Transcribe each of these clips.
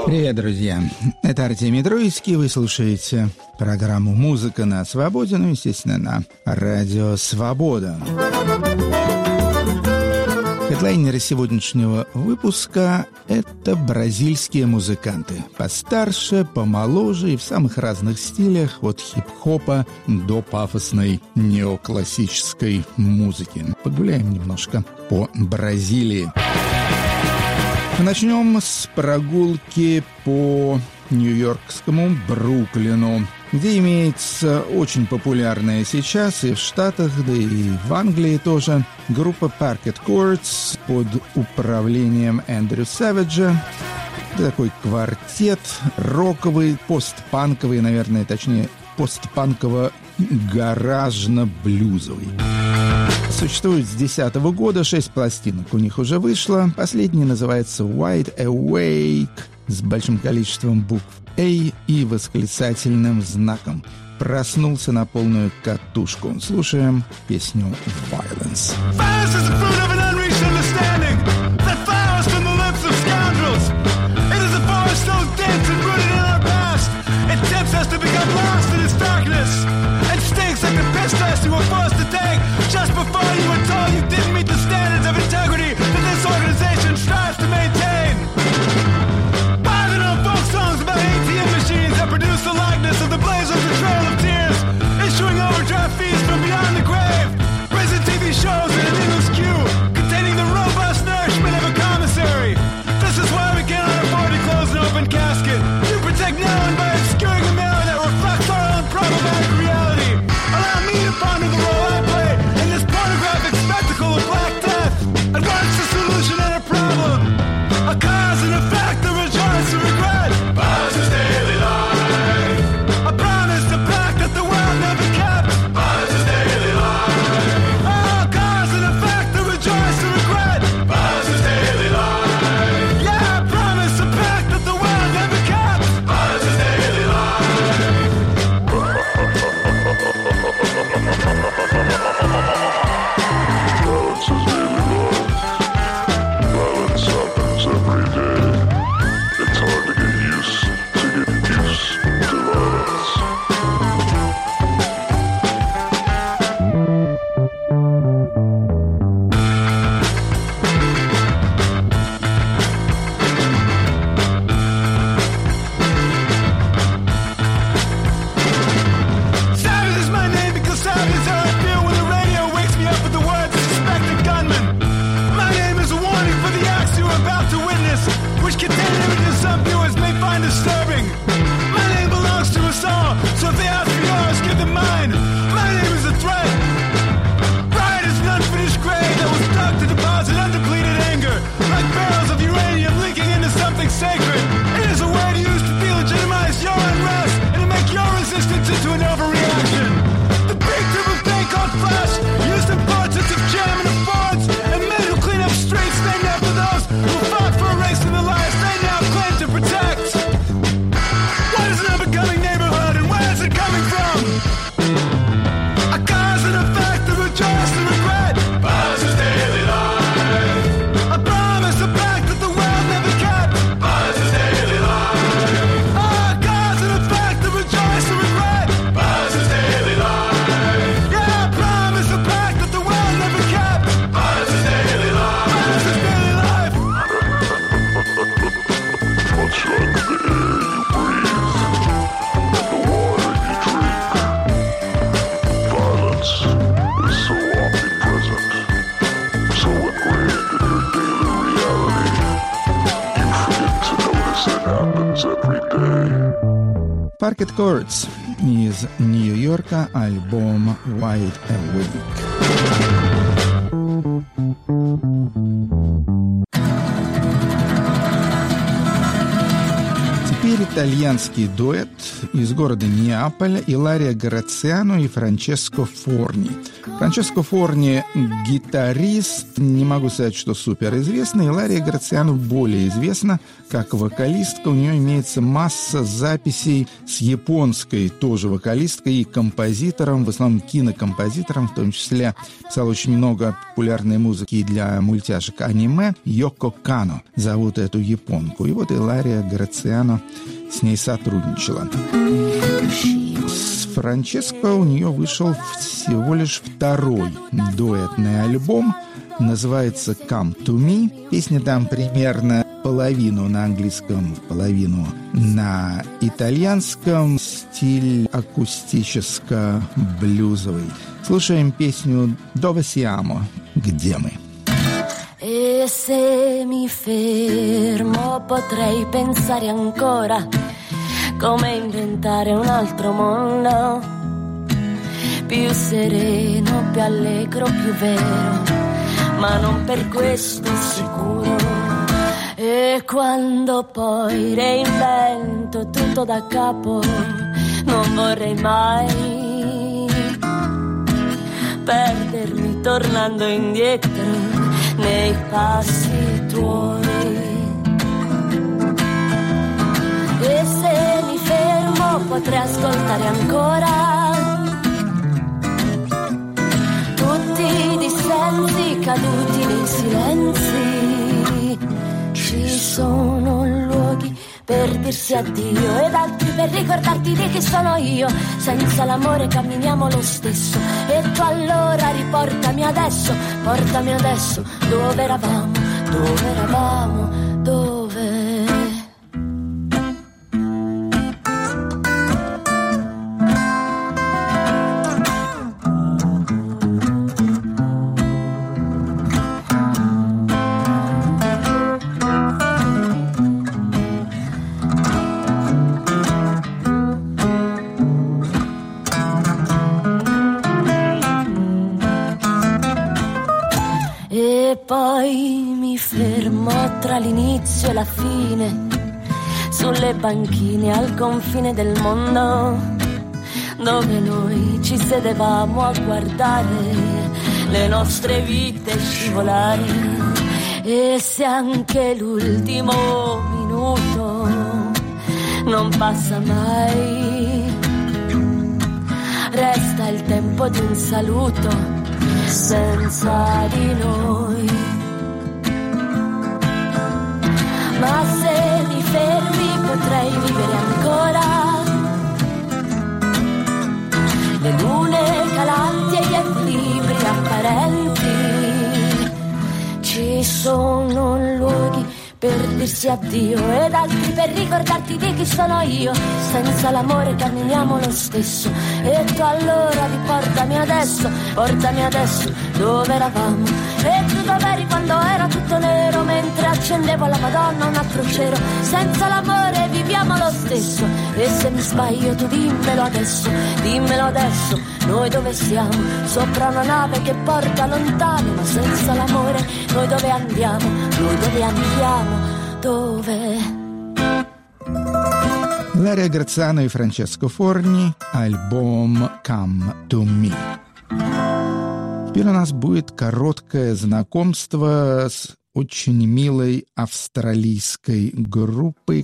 Привет, друзья! Это Артемий Троицкий. Вы слушаете программу «Музыка на свободе», ну, естественно, на радио «Свобода». Хедлайнеры сегодняшнего выпуска – это бразильские музыканты. Постарше, помоложе и в самых разных стилях, от хип-хопа до пафосной неоклассической музыки. Погуляем немножко по Бразилии. Начнем с прогулки по нью-йоркскому Бруклину, где имеется очень популярная сейчас и в Штатах, да и в Англии тоже группа Parquet Courts под управлением Эндрю Савиджа. Это такой квартет роковый, постпанковый, наверное, точнее, постпанково-гаражно-блюзовый. Существует с 2010 года, 6 пластинок у них уже вышло. Последняя называется «Wide Awake» с большим количеством букв «A» и восклицательным знаком. Проснулся на полную катушку. Слушаем песню «Violence». You were forced to take just before you were told you didn't meet the standards of integrity that this organization strives to maintain. Vibing on folk songs about ATM machines that produce the likeness of the blaze of the trail of tears, issuing overdraft fees from beyond the grave, prison TV shows in an English queue containing the robust nourishment of a commissary. This is why we cannot afford to close an open casket. You protect no one by obscuring a mirror that reflects our own problematic reality. Allow me to ponder the role I play in this pornographic spectacle of black death. And what's the solution and a problem? A cause and effect, the rejoice and regret. Violence is daily life. A promise to pact that the world never kept. Violence is daily life. A cause and effect, the rejoice and regret. Violence is daily life. Yeah, a promise to pact that the world never kept. Violence is daily life. Violence is daily life. Violence happens every day. It's hard to get used to violence. Savage is my name because savage is how I feel when the radio wakes me up with the words of suspected gunman. My name is a warning for the acts you are about to witness, which contain images some viewers may find disturbing. My name belongs to us all, so if they ask for yours, give them mine. My name is a threat. Riot is an unfinished grave that was dug to deposit undepleted anger, like barrels of uranium leaking into something sacred. It is a word used to delegitimize your unrest and to make your resistance into an overreaction. The big triple thing called flash, used in portraits of jam and of Fords, and men who clean up streets named after those who fought for erasing the lives they now claim to protect. What is an unbecoming neighborhood and where is it coming from? A cause and effect, the rejoice and regret. Violence is daily life. A promise, a pact that the world never kept. Violence is daily life. A cause and effect, the rejoice and regret. Violence is daily life. Yeah, a promise, a pact that the world never kept. Violence is daily life. Violence is daily life. Much like the air you breathe and the water you drink, violence is so omnipresent, so ingrained in your daily reality, you forget to notice it happens every day. Parquet Courts из Нью-Йорка, альбом «Wide Awake». Теперь итальянский дуэт из города Неаполя Илария Грациано и Франческо Форни. Франческо Форни – гитарист, не могу сказать, что суперизвестный. Илария Грациано более известна как вокалистка. У нее имеется масса записей с японской тоже вокалисткой и композитором, в основном кинокомпозитором, в том числе писал очень много популярной музыки для мультяшек аниме. Йоко Кано зовут эту японку. И вот Илария Грациано с ней сотрудничала. С Франческо у нее вышел всего лишь второй дуэтный альбом. Называется «Come to Me». Песня там примерно половину на английском, половину на итальянском. Стиль акустическо-блюзовый. Слушаем песню «Dove siamo?» «Где мы?». E se mi fermo potrei pensare ancora come inventare un altro mondo, più sereno, più allegro, più vero, ma non per questo sicuro. E quando poi reinvento tutto da capo, non vorrei mai perdermi tornando indietro nei passi tuoi. E se mi fermo potrei ascoltare ancora tutti i dissensi caduti nei silenzi. Ci sono luoghi per dirsi addio ed altri per ricordarti di chi sono io. Senza l'amore camminiamo lo stesso. E tu allora riportami adesso, portami adesso. Dove eravamo, dove eravamo, dove? Poi mi fermo tra l'inizio e la fine, sulle banchine al confine del mondo, dove noi ci sedevamo a guardare le nostre vite scivolare. E se anche l'ultimo minuto non passa mai, resta il tempo di un saluto senza di noi. Ma se mi fermi potrei vivere ancora le lune calanti e gli equilibri apparenti. Ci sono luoghi per dirsi addio ed altri per ricordarti di chi sono io. Senza l'amore camminiamo lo stesso. E tu allora riportami adesso, portami adesso dove eravamo. E tu dov'eri quando era tutto nero, mentre accendevo alla Madonna un altro cero. Senza l'amore viviamo lo stesso. E se mi sbaglio tu dimmelo adesso, noi dove siamo? Sopra una nave che porta lontano. Ma senza l'amore noi dove andiamo? Noi dove andiamo? Dove? Илария Грациано и Франческо Форни, альбом «Come to Me». Теперь у нас будет короткое знакомство с очень милой австралийской группой.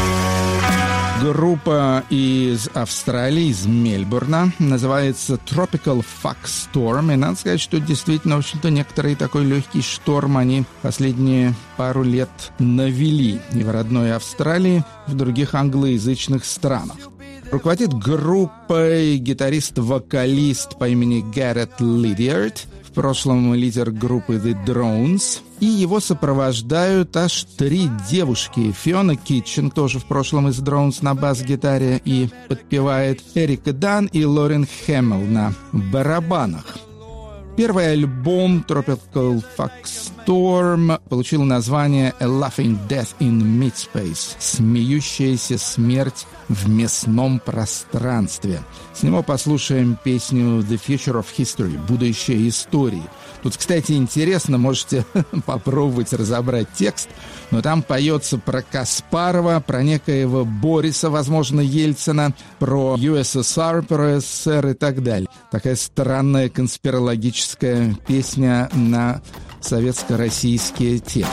Группа из Австралии, из Мельбурна, называется Tropical Fuck Storm. И надо сказать, что действительно, в общем-то, некоторый такой легкий шторм они последние пару лет навели и в родной Австралии, и в других англоязычных странах. Руководит группой гитарист-вокалист по имени Гаррет Лидиард, в прошлом лидер группы The Drones, и его сопровождают аж 3 девушки. Фиона Китчен, тоже в прошлом из Drones, на бас-гитаре и подпевает, Эрика Дан и Лорен Хэмилл на барабанах. Первый альбом Tropical Fox Storm получил название A Laughing Death in Midspace — «Смеющаяся смерть в мясном пространстве». С него послушаем песню The Future of History — «Будущее истории». Тут, кстати, интересно, можете попробовать разобрать текст, но там поется про Каспарова, про некоего Бориса, возможно, Ельцина, про USSR, про СССР и так далее. Такая странная конспирологическая песня на советско-российские темы.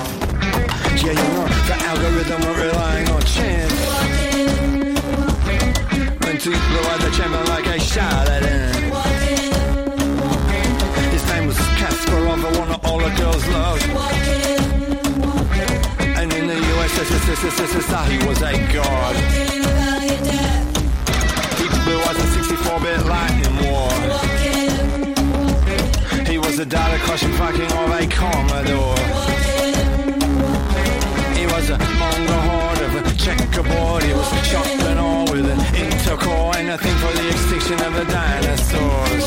He was a god. He blew us a 64-bit lightning war. He was the data crushing fucking of a Commodore. He was a Mongol horde of a checkerboard. He was shot and all with an intercore and a thing for the extinction of the dinosaurs.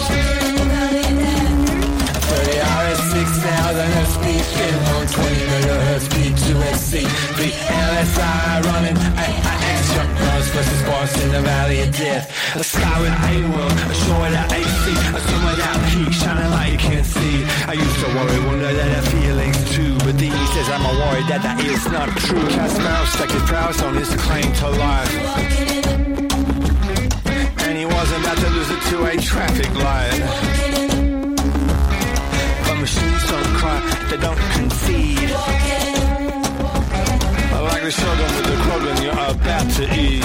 For the RS-6000 of speed, spin on 20 megahertz, P2SC, the LSI running, AIX, Chuck Norris versus Boss in the Valley of Death. A sky with A-World, a shore without AC, a sun without heat, shining like you can't see. I used to worry, wonder that I feelings too, but these days I'm worried that that is not true. Kasparov stuck his prowess on his claim to life, and he wasn't about to lose it to a traffic light. Machines don't cry, they don't concede. Like the shogun with the Krogan you're about to eat.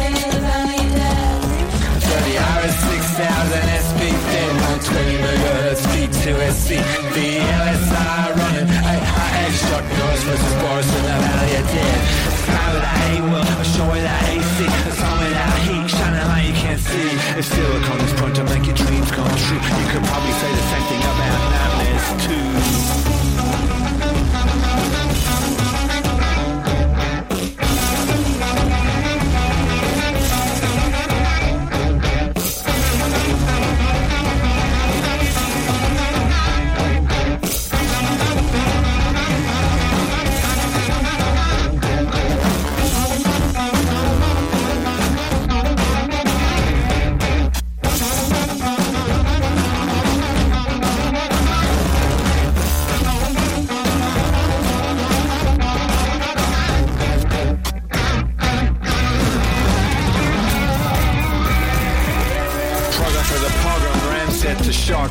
For the RS-6000 SP spin on 20 megahertz, P2SC, the LSI running, AIX, Chuck Norris versus Boris in the Valley of Death. A sky without A-World, a shore without AC, a sun without heat, shining like you can't see. If silicon is prone to make your dreams come true, you could probably say the same thing about nightmares too. To shock,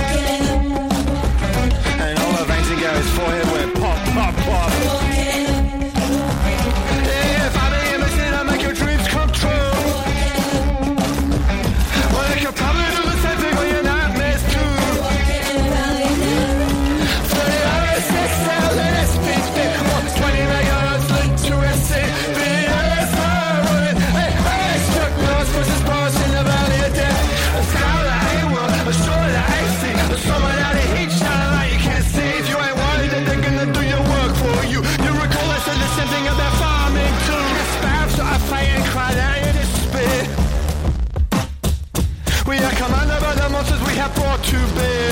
and all the veins in Gary's forehead went pop, pop, pop. If I be in the city, I'll make your dreams come true. Well, you could probably do the same thing with your nightmares too. 30 hours, 6,000 SP spin, 120 megahertz, link to SC, BS, running, hey, Chuck Norris versus Boris in the Valley of Death. A sky A-World, a shore that I see, a summer that it heat shining like you can't see. If you ain't worried, then they're gonna do your work for you. You recall I said the same thing about farming too. The sparrows so I fight and cry out in despair. We are commanded by the monsters we have brought to bear.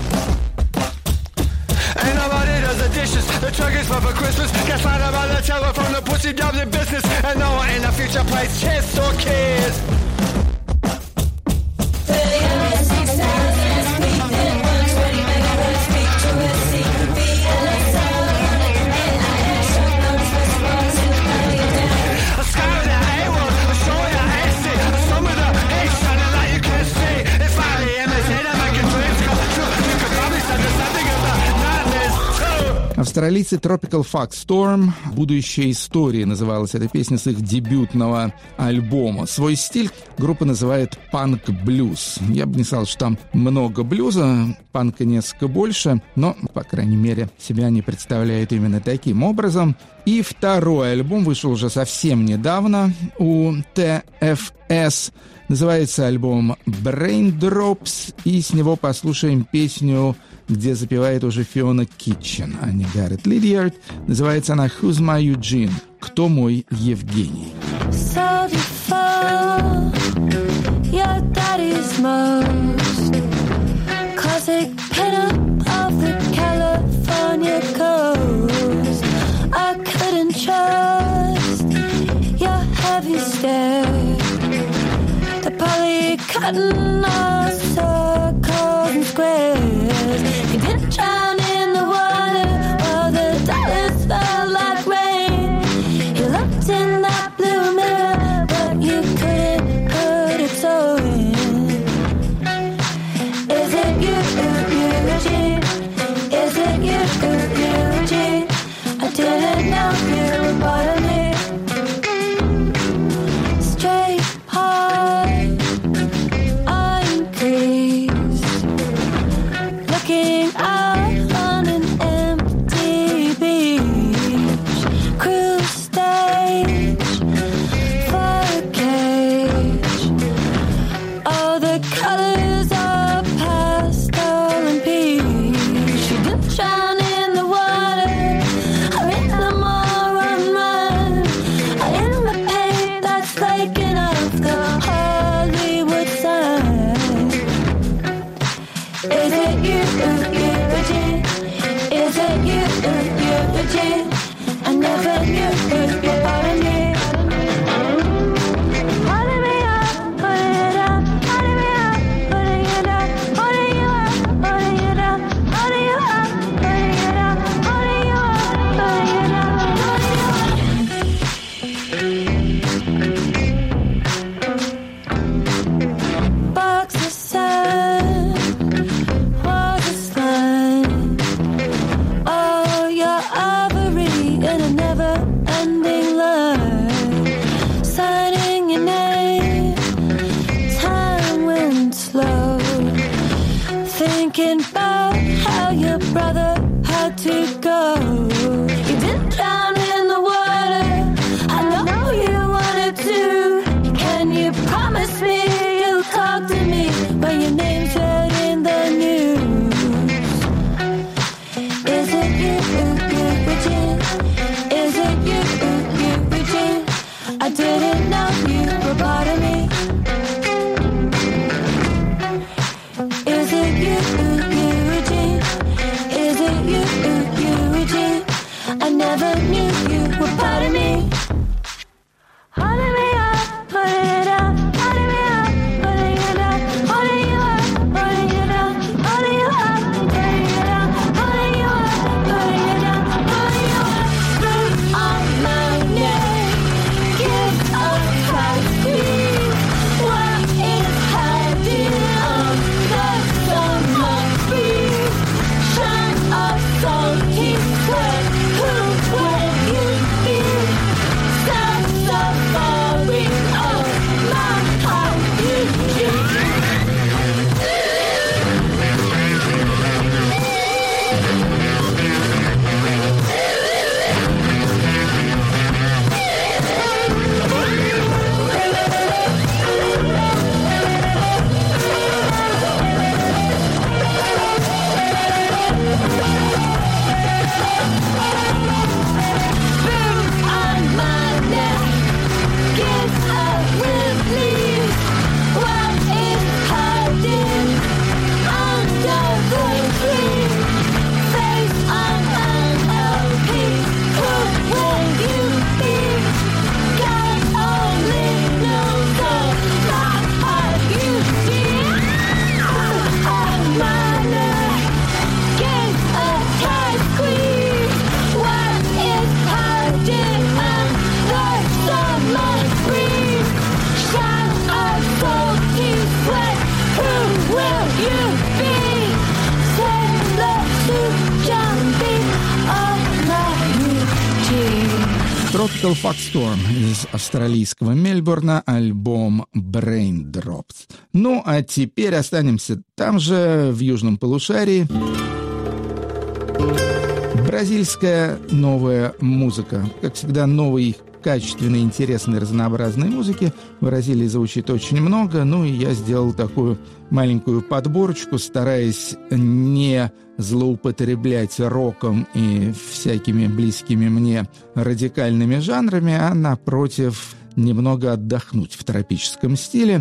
Ain't nobody does the dishes, the turkey's for Christmas. Gets lighted by the telephone, the pussy jobs in business, and no one in the future plays chess or cares. Австралийцы Tropical Fox Storm, «Будущая история» называлась эта песня с их дебютного альбома. Свой стиль группа называет панк-блюз. Я бы не сказал, что там много блюза, панка несколько больше, но, по крайней мере, себя они представляют именно таким образом. И второй альбом вышел уже совсем недавно у TFS. Называется альбом «Braindrops», и с него послушаем песню, где запевает уже Фиона Китчен, а не Гаррет Лидиард. Называется она «Who's my Eugene?» «Кто мой Евгений?» So before your daddy's most, 'cause it cutting our circles and squares. You didn't drown in the water, while the dollars fell like rain. You looked in that blue mirror, but you couldn't put a toe in. Is it you, Eugene? Is it you, Eugene? I didn't know you were part of me. Straight heart, uncreased, looking out on an empty beach, cruise stage for a cage. All the colors are pastel and peach. You didn't drown in the water, or in the moron run, or in the paint that's flaking off the Hollywood sign. Is it you, Eugene? Is it you, Eugene? I never knew you were part of me. Holding me up, putting it up, holding me up, putting it up, holding you up, holding it up, holding you up, putting it up, holding you up, putting it up, holding you up. Box of sand, walls of slime. Oh, your ivory in a never-ending line. Signing your name, time went slow. Thinking about how your brother had to go. You didn't drown in the water, I know you wanted to. Can you promise me you'll talk to me when your name's read in the news? Is it you, Eugene? Is it you, Eugene? I didn't know you were part of me. Is it you, Eugene? Is it you, Eugene? I never knew you were part of me. Holding me up, putting it up, holding me up, putting it up, holding you up, putting it up, holding you up, putting it up, holding you up, putting it up, holding you up. Fruit on my neck, give a tight squeeze. What is hiding on the summer breeze? Shine a salty sweat, who will you be? Sad safari of my heart, Eugene. Fruit on my neck, gives a release. What is hiding under the tree? Face on an LP, who will you be? God only knows of my heart, Eugene. Fruit on my neck, gives a tight squeeze. What is hiding under summer breeze? Shine a salty sweat, who will you be? Say hello to John B. on my Eugene. Tropical Fuckstorm из австралийского Мельбурна, альбом Braindrops. Ну, а теперь останемся там же, в южном полушарии. Бразильская новая музыка. Как всегда, новой, качественной, интересной, разнообразной музыки в Бразилии звучит очень много. Ну, и я сделал такую маленькую подборочку, стараясь не злоупотреблять роком и всякими близкими мне радикальными жанрами, а, напротив, немного отдохнуть в тропическом стиле.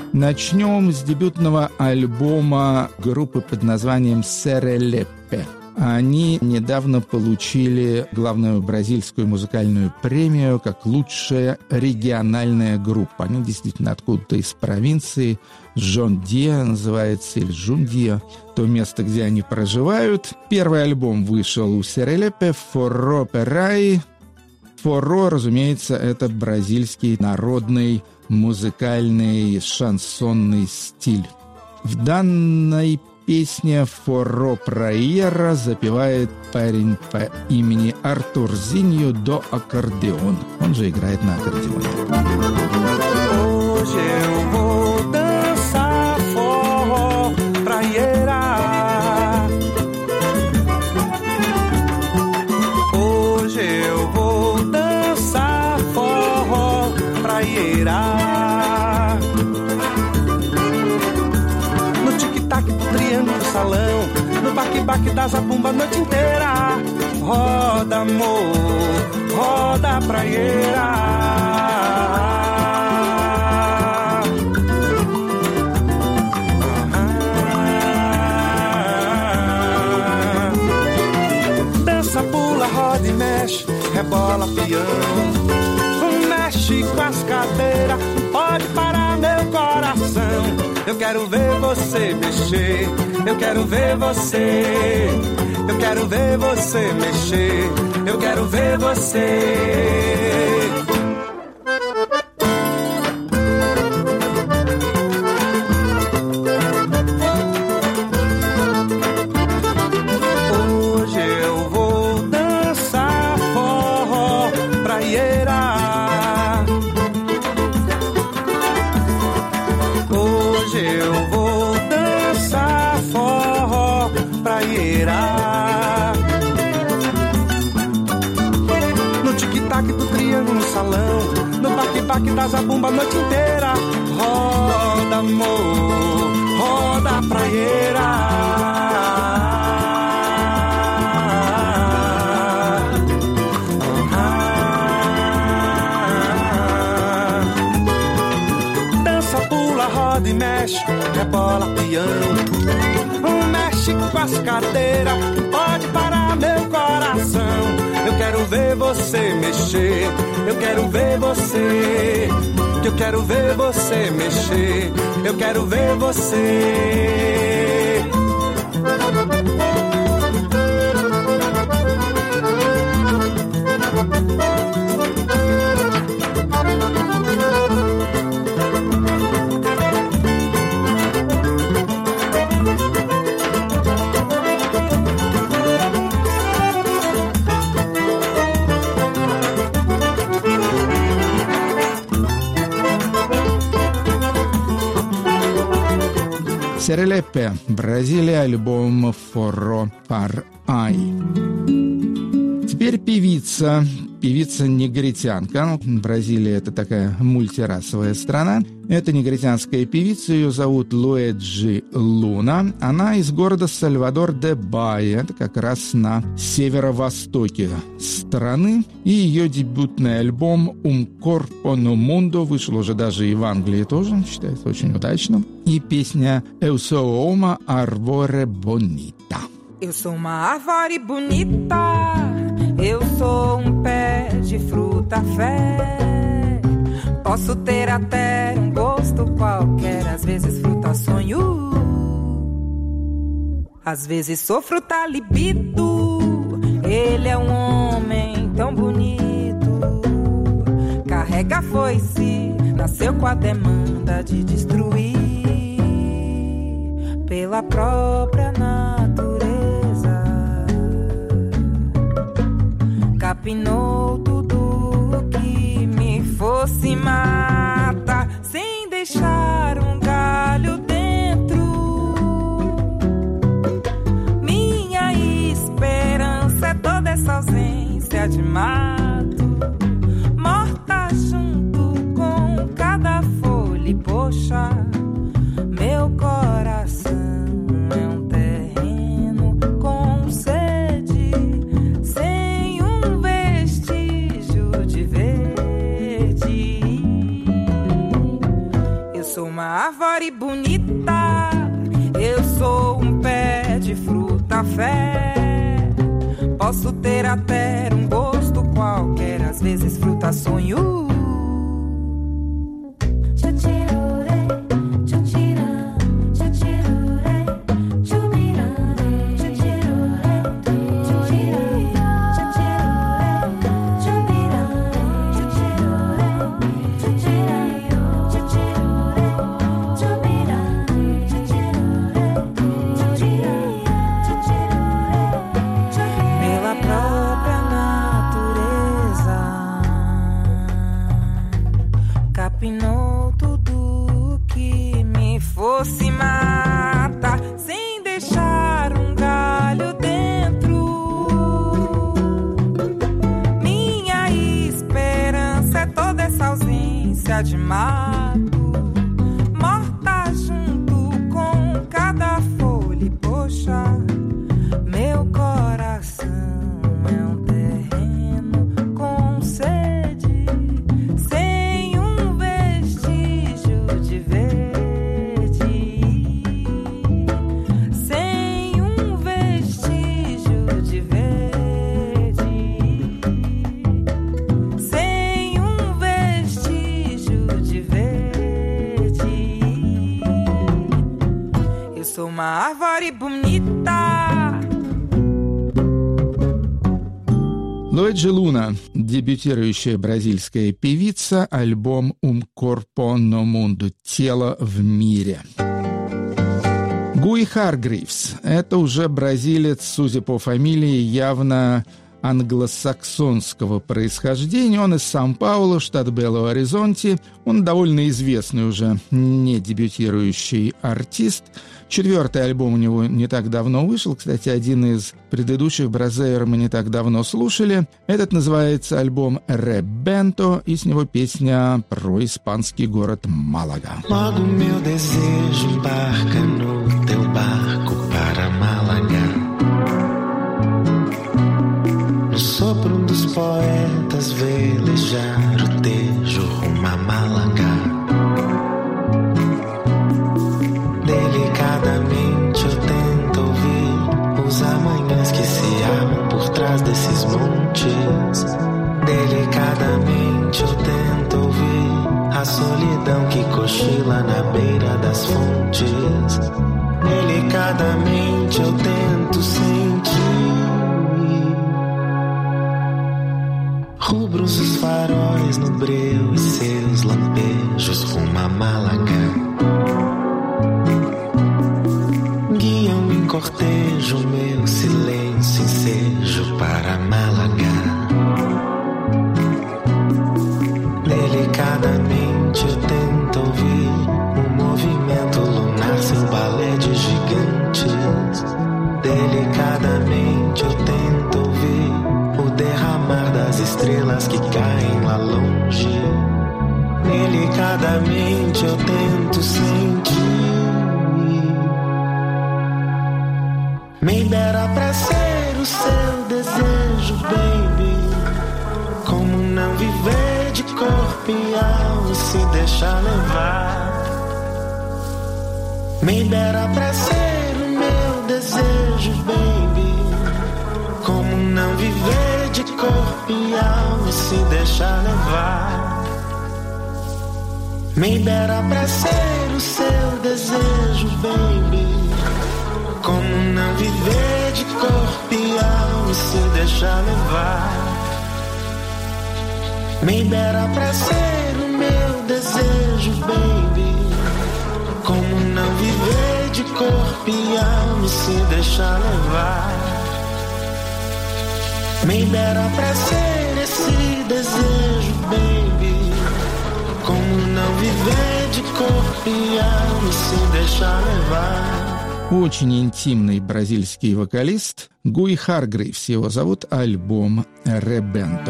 Начнем с дебютного альбома группы под названием «Серелеппе». Они недавно получили главную бразильскую музыкальную премию как лучшая региональная группа. Они действительно откуда-то из провинции. Жондия называется, или Жундия, то место, где они проживают. Первый альбом вышел у Серелепе «Форро Перай». Форро, разумеется, это бразильский народный музыкальный шансонный стиль. В данной песне «Форро Праиера» запевает парень по имени Артурзиньо до аккордеон. Он же играет на аккордеоне. No baque-baque da zabumba a noite inteira. Roda, amor, roda, praieira. Dança, pula, roda e mexe, rebola, peão. Mexe com as cadeiras, pode parar meu coração. Eu quero ver você mexer, eu quero ver você, eu quero ver você mexer, eu quero ver você. Hoje eu vou dançar forró, praieira. Hoje eu vou dançar forró, praieira. No tic-tac do triângulo no salão, no baque-baque da zabumba a noite inteira. Roda, amor, roda, praieira. Roda e mexe, rebola, peão. Mexe com as cadeiras, pode parar meu coração. Eu quero ver você mexer, eu quero ver você, que eu quero ver você mexer, eu quero ver você. Серелепе, Бразилия, альбом «Форро Парай». Теперь певица-негритянка. Бразилия — это такая мультирасовая страна. Это негритянская певица, ее зовут Луэджи Луна. Она из города Сальвадор-де-Баия, это как раз на северо-востоке страны. И ее дебютный альбом «Un Corpo no Mundo» вышел уже даже и в Англии тоже, считается очень удачным. И песня «Eu sou uma árvore bonita». Eu sou uma árvore bonita, eu sou pé de fruta fé. Posso ter até gosto qualquer, às vezes fruta sonho, às vezes sou fruta libido. Ele é homem tão bonito, carrega a foice, nasceu com a demanda de destruir pela própria natureza. Capinou tudo que me fosse mata, sem deixar galho dentro. Minha esperança é toda essa ausência de mato, morta junto com cada folha. E poxa, meu coração é terreno com sede, sem vestígio de verde. Eu sou uma árvore bonita, eu sou pé de fruta fé. Posso ter até um gosto qualquer, às vezes fruta sonho. Capinou tudo que me fosse matar, sem deixar um galho dentro. Minha esperança é toda essa ausência de mato, morta junto com cada folha. E poxa, meu coração é um terreno com sede. Sou uma árvore bonita. Луиджи Луна, дебютирующая бразильская певица, альбом «Un corpo no mundo» — «Тело в мире». Гуи Харгривс — это уже бразилец, судя по фамилии, явно англосаксонского происхождения. Он из Сан-Паулу, штат Бело-Оризонти. Он довольно известный уже не дебютирующий артист. 4-й альбом у него не так давно вышел. Кстати, один из предыдущих «Бразейр» мы не так давно слушали. Этот называется альбом «Ребенто», и с него песня про испанский город Малага. Logo meu desejo embarca no teu barco para Málaga. No sopro dos poetas velejar o Tejo rumo a Málaga. Delicadamente eu tento ouvir os amanhãs que se armam por trás desses montes. Delicadamente eu tento ouvir a solidão que cochila na beira das fontes. Delicadamente eu tento sentir rubros os faróis no breu e seus lampejos rumo a Málaga. Guiam em cortejo meu silêncio ensejo para Málaga. Delicadamente eu tento ouvir o movimento lunar, seu balé de gigantes. Delicadamente eu tento ouvir o derramar das estrelas que caem lá longe. Delicadamente eu tento sentir. Me dera pra ser o seu desejo, baby. Como não viver de corpo e alma e se deixar levar. Me dera pra ser o meu desejo, baby. Como não viver de corpo e alma e se deixar levar. Me dera pra ser o seu desejo, baby. Como não viver de corpo e alma e se deixar levar. Me dera pra ser o meu desejo, baby. Como não viver de corpo e alma e se deixar levar. Me dera pra ser esse desejo, baby. Como não viver de corpo e alma e se deixar levar. Очень интимный бразильский вокалист Гуи Харгривс. Его зовут, альбом «Ребенто».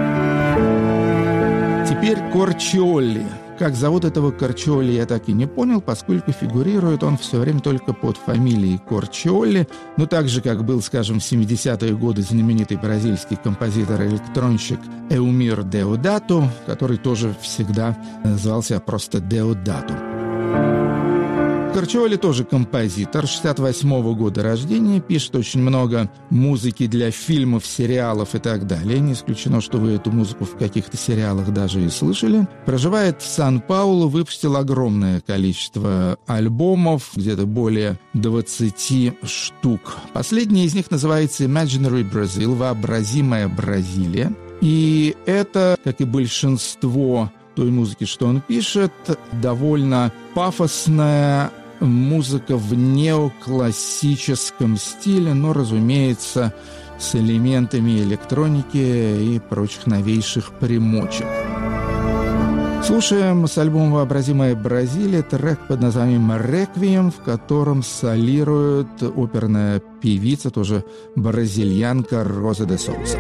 Теперь Корчиолли. Как зовут этого Корчиолли, я так и не понял, поскольку фигурирует он все время только под фамилией Корчиолли. Но так же, как был, скажем, в 70-е годы знаменитый бразильский композитор-электронщик Эумир Деодато, который тоже всегда назывался просто Деодато. Корчиолли тоже композитор, 68-го года рождения, пишет очень много музыки для фильмов, сериалов и так далее. Не исключено, что вы эту музыку в каких-то сериалах даже и слышали. Проживает в Сан-Паулу, выпустил огромное количество альбомов, где-то более 20 штук. Последний из них называется «Imaginary Brazil», «Вообразимая Бразилия». И это, как и большинство той музыки, что он пишет, довольно пафосная музыка в неоклассическом стиле, но, разумеется, с элементами электроники и прочих новейших примочек. Слушаем с альбома «Вообразимая Бразилия» трек под названием «Реквием», в котором солирует оперная певица, тоже бразильянка Роза де Соуза.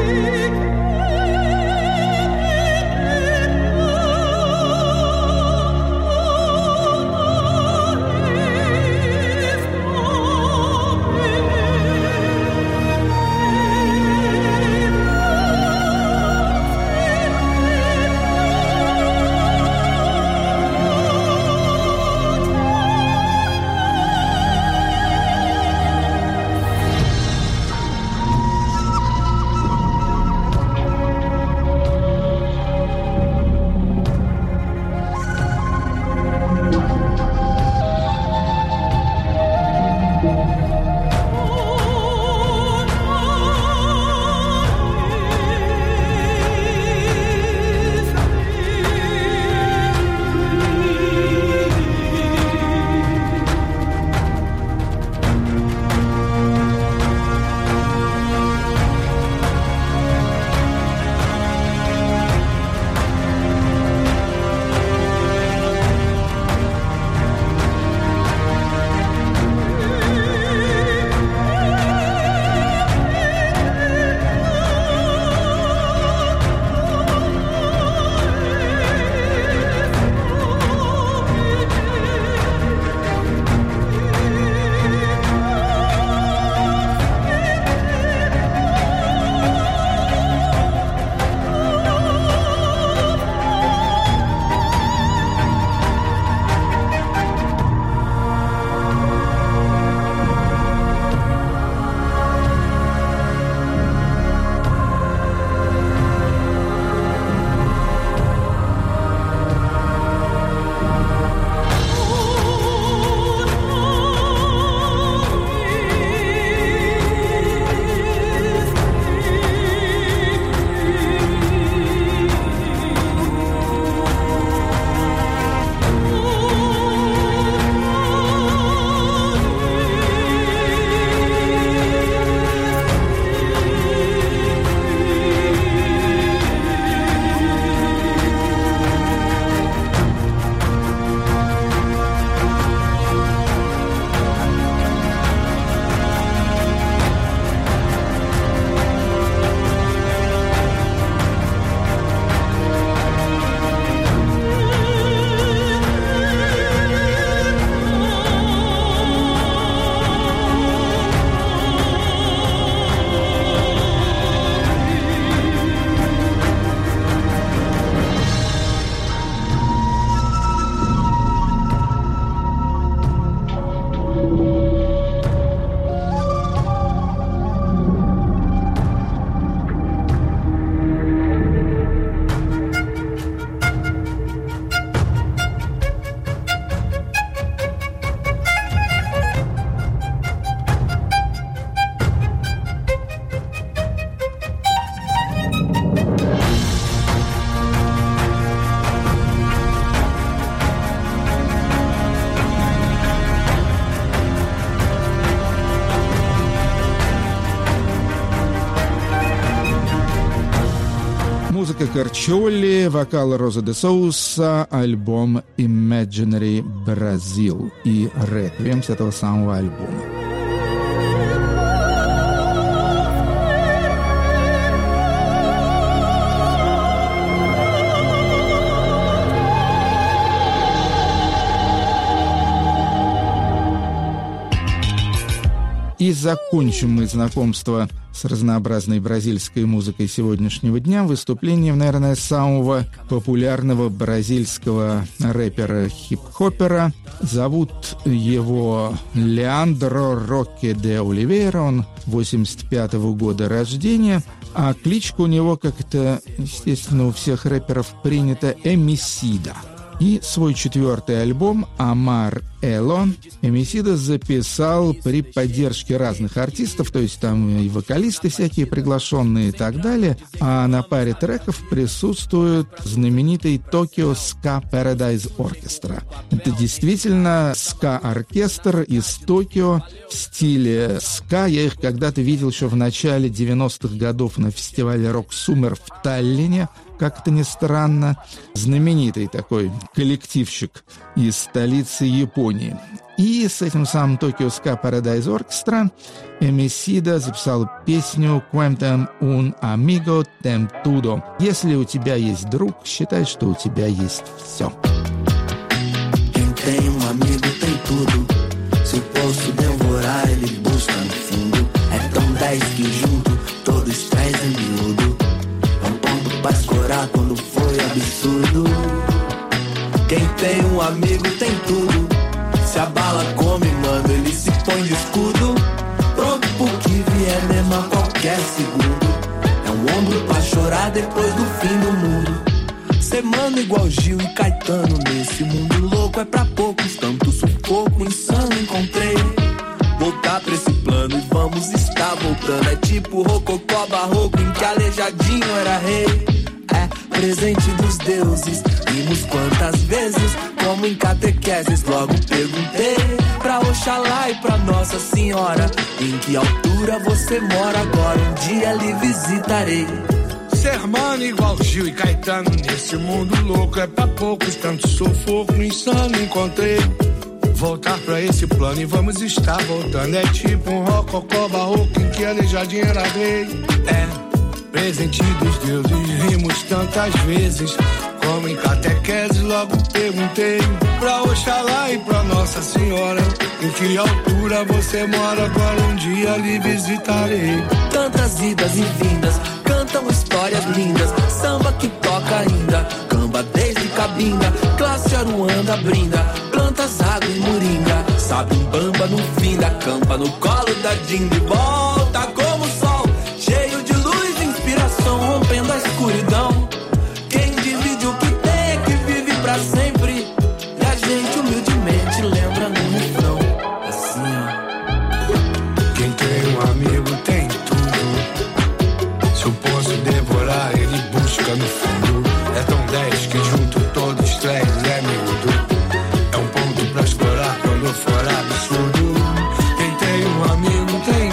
Музыка Корчиолли, вокал Роза де Соуза, альбом Imaginary Brazil и «Реквием» с этого самого альбома. И закончим мы знакомство с разнообразной бразильской музыкой сегодняшнего дня выступлением, наверное, самого популярного бразильского рэпера-хип-хопера. Зовут его Леандро Роке де Оливейра, он 85-го года рождения, а кличка у него, как это, естественно, у всех рэперов принято, Эмисида. И свой 4-й альбом «Амар Эло» Эмисида записал при поддержке разных артистов, то есть там и вокалисты всякие приглашенные и так далее, а на паре треков присутствует знаменитый Tokyo Ska Paradise Orchestra. Это действительно ска-оркестр из Токио в стиле ска. Я их когда-то видел еще в начале 90-х годов на фестивале «Рок Суммер» в Таллине, как это ни странно, знаменитый такой коллективщик из столицы Японии. И с этим самым Tokyo Ska Paradise Orchestra Эмисида записал песню «Quantum un amigo tem tudo». Если у тебя есть друг, считай, что у тебя есть все. Quem tem amigo tem tudo. Se eu posso devorar, ele busca no fundo. É tão 10 que junto todos trazem miúdo. Pra escorar quando foi absurdo. Quem tem amigo tem tudo. Se a bala come, mano, ele se põe de escudo. Pronto pro que vier mesmo a qualquer segundo. É ombro pra chorar depois do fim do mundo. Ser mano igual Gil e Caetano nesse mundo louco é pra poucos. Tanto sufoco insano encontrei. Voltar pra esse plano e vamos estar voltando. É tipo rococó barroco em que Aleijadinho era rei. É presente dos deuses. Vimos quantas vezes, como em catequeses. Logo perguntei pra Oxalá e pra Nossa Senhora: em que altura você mora agora? Um dia lhe visitarei. Ser mano igual Gil e Caetano nesse mundo louco é pra poucos. Tanto sufoco insano encontrei. Voltar pra esse plano e vamos estar voltando. É tipo um rococó barroco em que Aleijadinho era rei. É presente dos deuses, rimos tantas vezes, como em catequese. Logo perguntei pra Oxalá e pra Nossa Senhora: em que altura você mora agora? Um dia lhe visitarei. Tantas idas e vindas, cantam histórias lindas. Samba que toca ainda, camba desde Cabinda. Classe Aruanda brinda, plantas, água e moringa. Sabe um bamba no fim da campa, no colo da Dinda. E volta como o sol, cheio de luz e inspiração, rompendo a escuridão. Quem divide o que tem é que vive pra sempre. E a gente humildemente lembra no refrão, assim ó: quem tem um amigo tem tudo. Se eu posso devorar, ele busca no fundo. É tão 10 que junto todos traz, é miúdo. É um ponto pra explorar quando for absurdo. Quem tem um amigo tem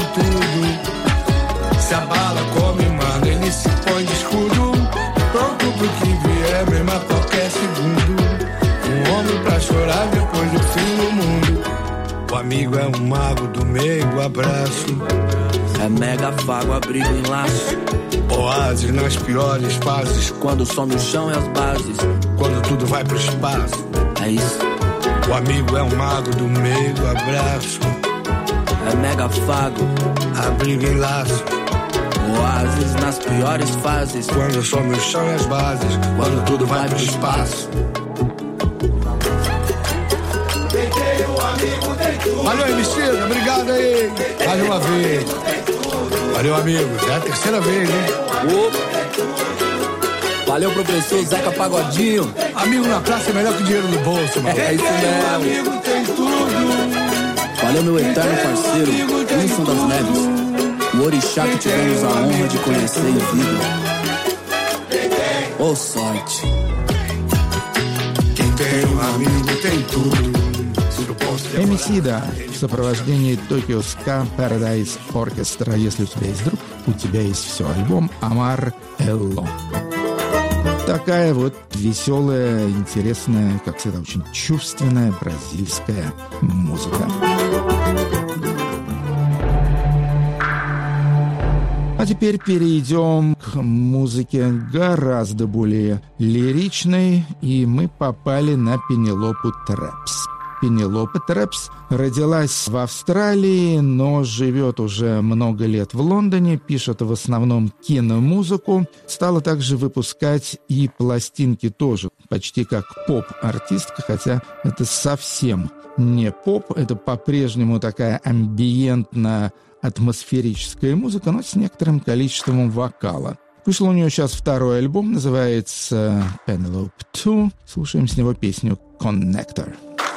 tudo. Se a bala come, mano, ele se põe de escudo. Pronto pro que vier, mesmo a qualquer segundo. Um ombro pra chorar depois do fim do mundo. O amigo é um mago do meio, abraço. É mega fago, abrigo em laço. Oásis nas piores fases. Quando some o chão e as bases. Quando tudo vai pro espaço. É isso. O amigo é um mago do meio, abraço. É mega fago, abrigo em laço. Oásis nas piores fases. Quando some o chão e as bases. Quando tudo vai pro espaço. Valeu, Emicida, obrigado aí. Mais uma vez. Valeu, amigo. Já é a terceira vez, hein? Valeu, professor Zeca Pagodinho. Amigo na praça é melhor que dinheiro no bolso, mano. É isso mesmo. Amigo tem tudo. Valeu, meu eterno parceiro, Wilson das Neves. O orixá que tivemos a honra de conhecer em vida. Ô sorte. Quem tem um amigo tem tudo. Эмисида в сопровождении Tokyo Ska Paradise Orchestra. Если у тебя есть друг, у тебя есть все. Альбом «Амар Элло». Такая вот веселая, интересная, как всегда, очень чувственная бразильская музыка. А теперь перейдем к музыке гораздо более лиричной, и мы попали на Пенелопу Трэпс. Пенелопа Трепс родилась в Австралии, но живет уже много лет в Лондоне, пишет в основном киномузыку, стала также выпускать и пластинки тоже, почти как поп-артистка, хотя это совсем не поп, это по-прежнему такая амбиентно-атмосферическая музыка, но с некоторым количеством вокала. Вышел у нее сейчас второй альбом, называется Penelope 2. Слушаем с него песню «Connector».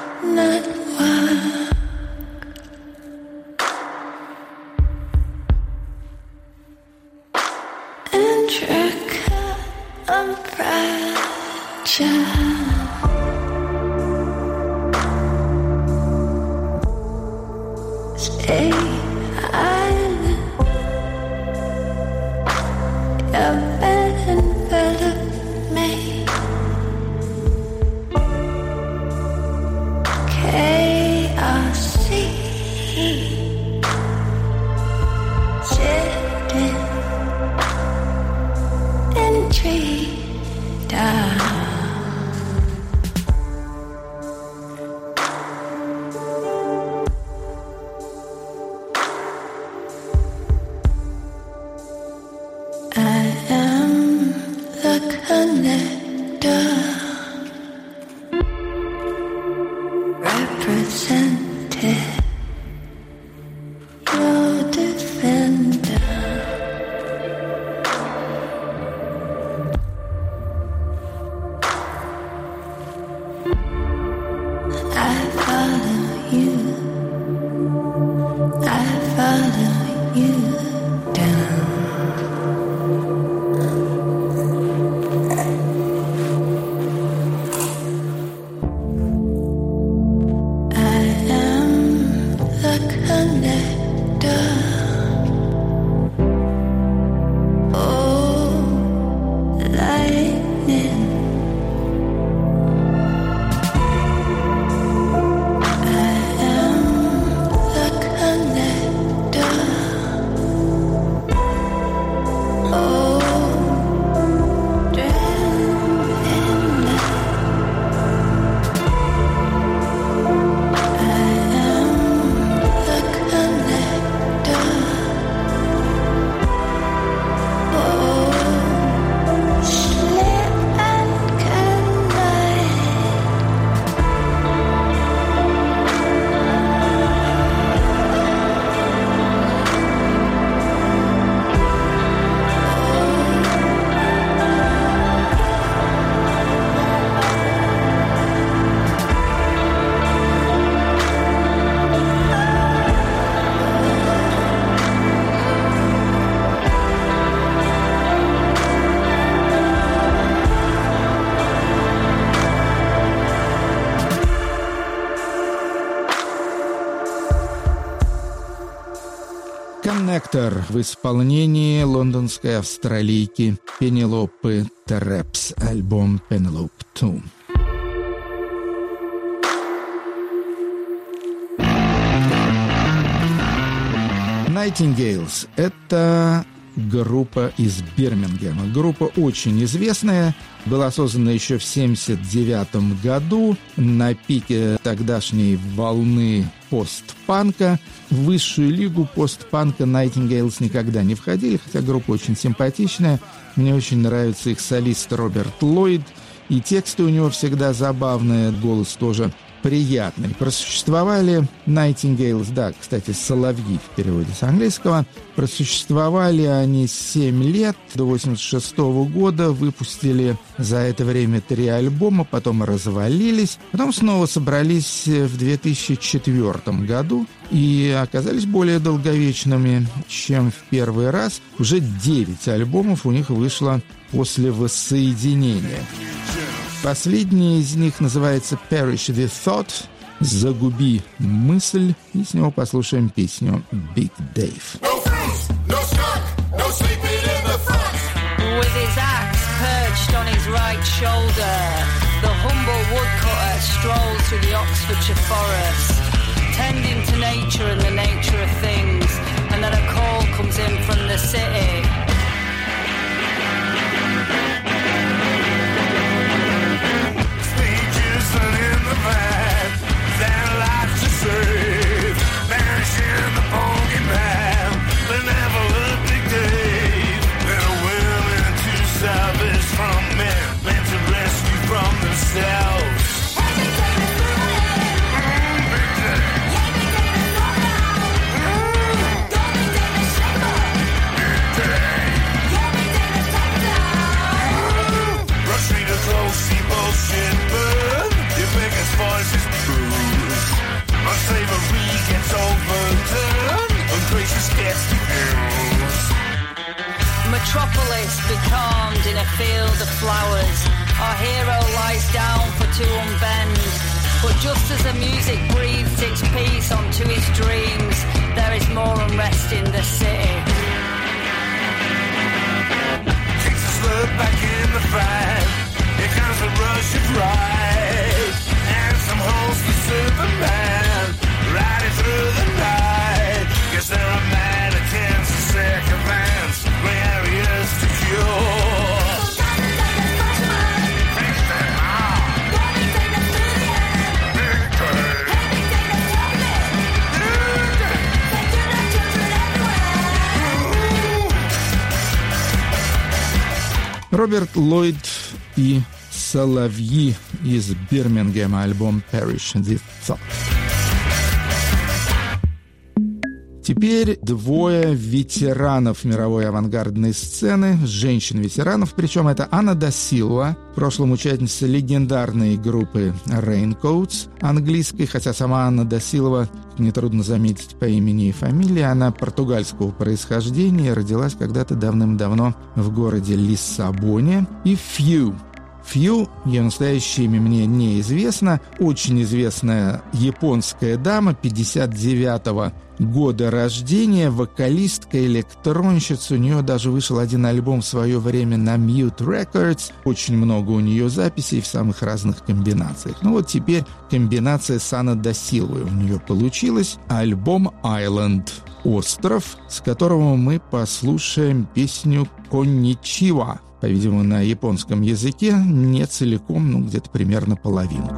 «Connector» в исполнении лондонской австралийки Пенелопы Трепс, альбом «Penelope 2». Nightingales — это группа из Бирмингема. Группа очень известная, была создана еще в 1979 году на пике тогдашней волны постпанка. В высшую лигу постпанка Nightingales никогда не входили, хотя группа очень симпатичная. Мне очень нравится их солист Роберт Ллойд, и тексты у него всегда забавные, голос тоже приятный. Просуществовали Nightingales, да, кстати, соловьи в переводе с английского. Просуществовали они 7 лет, до 1986 года, выпустили за это время 3 альбома, потом развалились, потом снова собрались в 2004 году и оказались более долговечными, чем в первый раз. Уже 9 альбомов у них вышло после воссоединения. Последний из них называется «Perish the Thought», «Загуби мысль», и с него послушаем песню «Big Dave». With his axe perched on his right shoulder, the humble woodcutter strolls through the Oxfordshire forest, tending to nature and the nature of things, and then a call comes in from the city. In the back, metropolis becalmed in a field of flowers. Our hero lies down for to unbend. But just as the music breathes its peace onto his dreams, there is more unrest in the city. Takes a slip back in the fight. Here comes a rush of pride. And some holes for Superman, riding through the night. Guess there are mannequins, sycophants, gray areas to cure. Роберт Ллойд и Соловьи из Бирмингема, альбом «Perish the Thought». Теперь двое ветеранов мировой авангардной сцены, женщин-ветеранов, причем это Анна да Силва, в прошлом участница легендарной группы Raincoats английской, хотя сама Анна да Силва, нетрудно заметить по имени и фамилии, она португальского происхождения, родилась когда-то давным-давно в городе Лиссабоне, и Фью. Фью, ее настоящее имя мне неизвестно, очень известная японская дама 59-го года рождения, вокалистка, электронщица. У нее даже вышел один альбом в свое время на Mute Records. Очень много у нее записей в самых разных комбинациях. Ну вот теперь комбинация с Анной да Силвой у нее получилась. Альбом Island, остров, с которого мы послушаем песню «Конничива». По-видимому, на японском языке, не целиком, но где-то примерно половинку.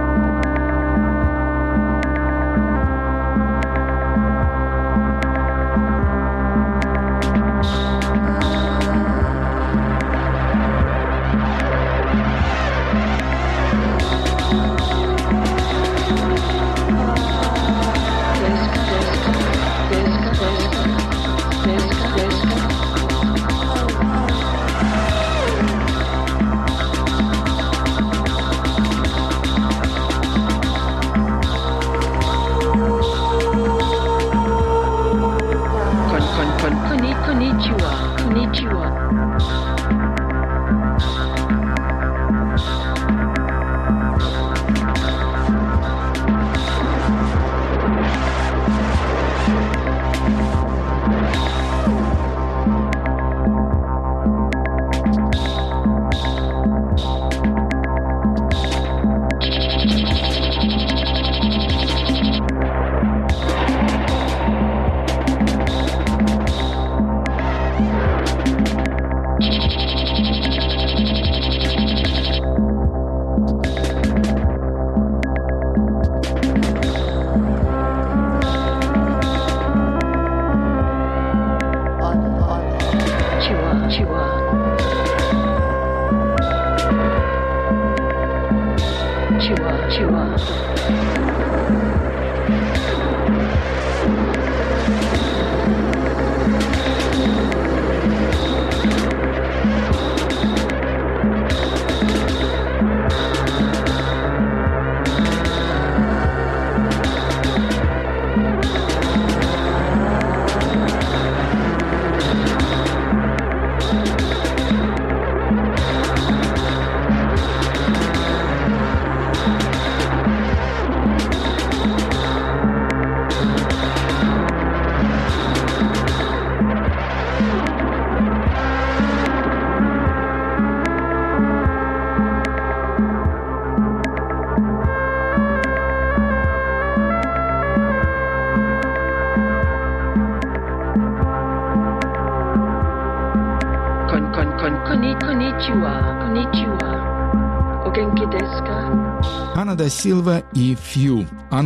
Анна да Силва и Фью.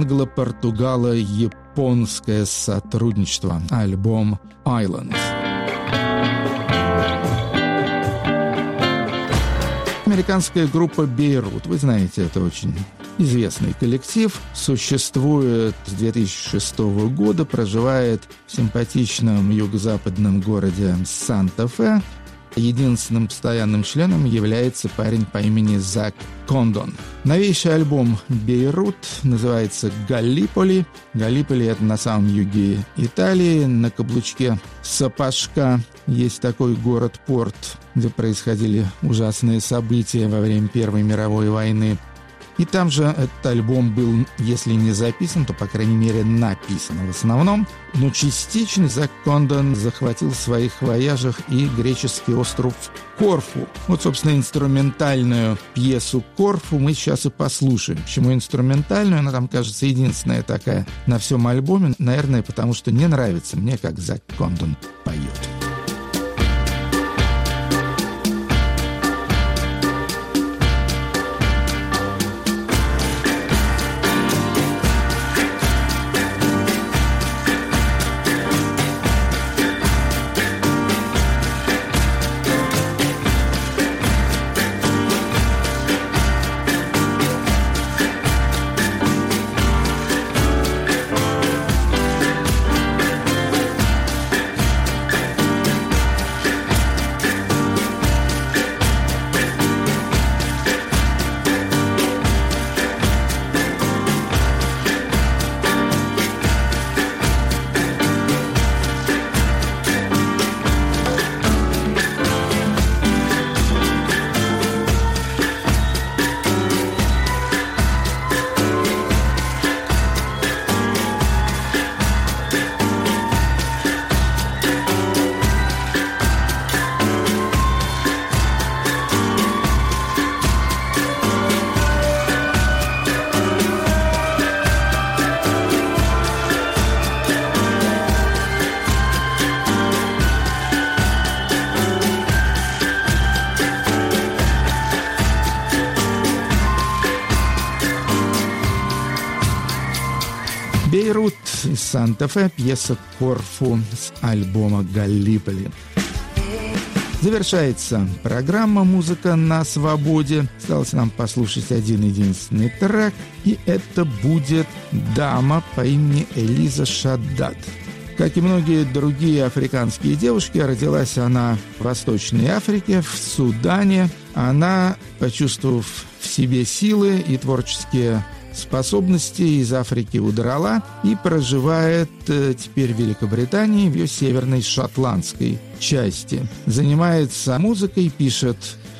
Англо-португало-японское сотрудничество. Альбом Islands. Американская группа Бейрут. Вы знаете, это очень известный коллектив. Существует с 2006 года, проживает в симпатичном юго-западном городе Санта-Фе. единственным постоянным членом является парень по имени Зак Кондон. Новейший альбом «Бейрут» называется «Галлиполи». Галлиполи — это на самом юге Италии. На каблучке сапожка есть такой город-порт, где происходили ужасные события во время Первой мировой войны. И там же этот альбом был, если не записан, то, по крайней мере, написан в основном. Но частично Зак Кондон захватил в своих вояжах и греческий остров Корфу. Вот, собственно, инструментальную пьесу «Корфу» мы сейчас и послушаем. Почему инструментальную? Она там, кажется, единственная такая на всем альбоме. Наверное, потому что не нравится мне, как Зак Кондон поет. «Бейрут» из Санта-Фе, пьеса «Корфу» с альбома «Галлиполи». Завершается программа «Музыка на свободе». Осталось нам послушать один-единственный трек, и это будет дама по имени Элиза Шаддад. Как и многие другие африканские девушки, родилась она в Восточной Африке, в Судане. Она, почувствовав в себе силы и творческие способности, из Африки удрала и проживает теперь в Великобритании, в ее северной шотландской части. Занимается музыкой, пишет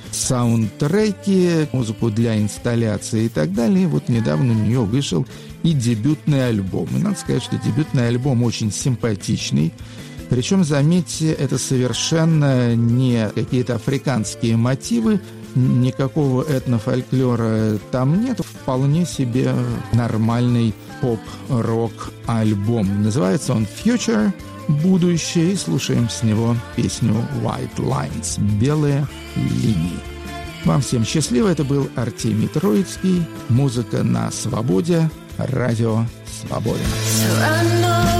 саундтреки, музыку для инсталляции и так далее. И вот недавно у нее вышел и дебютный альбом. И надо сказать, что дебютный альбом очень симпатичный. Причем, заметьте, это совершенно не какие-то африканские мотивы, никакого этнофольклора там нет. Вполне себе нормальный поп-рок-альбом. Называется он «Future», «Будущее», и слушаем с него песню «White Lines», «Белые линии». Вам всем счастливо. Это был Артемий Троицкий. Музыка на свободе. Радио «Свобода».